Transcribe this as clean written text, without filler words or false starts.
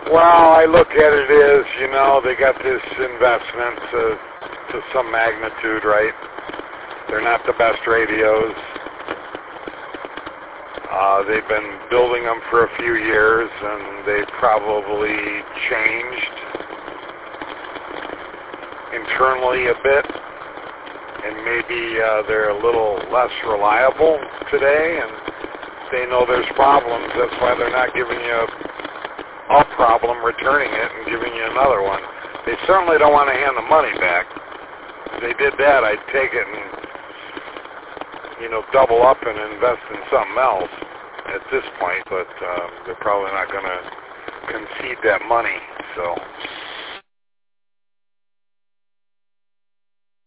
Well, I look at it as, they got this investment to some magnitude, right? They're not the best radios. They've been building them for a few years, and they've probably changed internally a bit, and maybe they're a little less reliable today, and they know there's problems. That's why they're not giving you a problem, returning it, and giving you another one. They certainly don't want to hand the money back. If they did that, I'd take it and, double up and invest in something else at this point, but they're probably not going to concede that money, so...